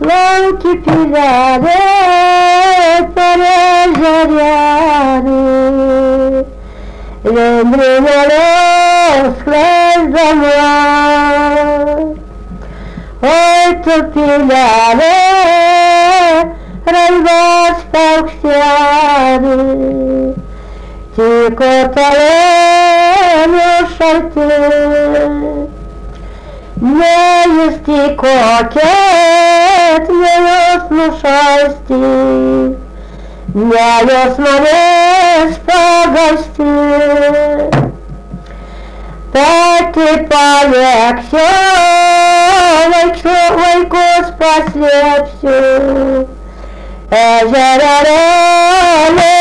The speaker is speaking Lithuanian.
Lauki piliare perežeriare, Vendrinėlė skleisdama. Oi tu piliare, raibas paukštelė, tyko talėnų šalti. Ne jis tyko ket, ne jos nušalsti, ne jos norės pagasti. Pati palieksiu, vaikus paslėpsiu, ežerelė